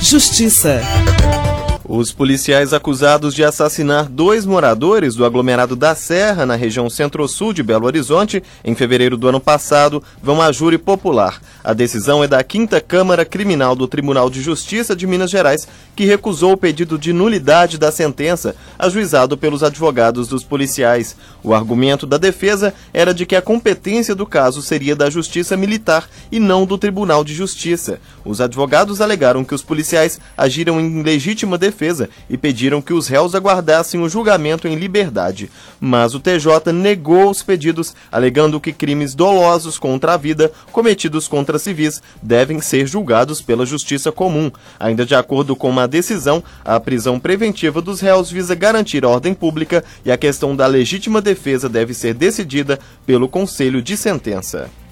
Justiça. Os policiais acusados de assassinar 2 moradores do aglomerado da Serra, na região centro-sul de Belo Horizonte, em fevereiro do ano passado, vão a júri popular. A decisão é da 5ª Câmara Criminal do Tribunal de Justiça de Minas Gerais, que recusou o pedido de nulidade da sentença, ajuizado pelos advogados dos policiais. O argumento da defesa era de que a competência do caso seria da Justiça Militar e não do Tribunal de Justiça. Os advogados alegaram que os policiais agiram em legítima defesa e pediram que os réus aguardassem o julgamento em liberdade. Mas o TJ negou os pedidos, alegando que crimes dolosos contra a vida cometidos contra civis devem ser julgados pela justiça comum. Ainda de acordo com uma decisão, a prisão preventiva dos réus visa garantir a ordem pública e a questão da legítima defesa deve ser decidida pelo Conselho de Sentença.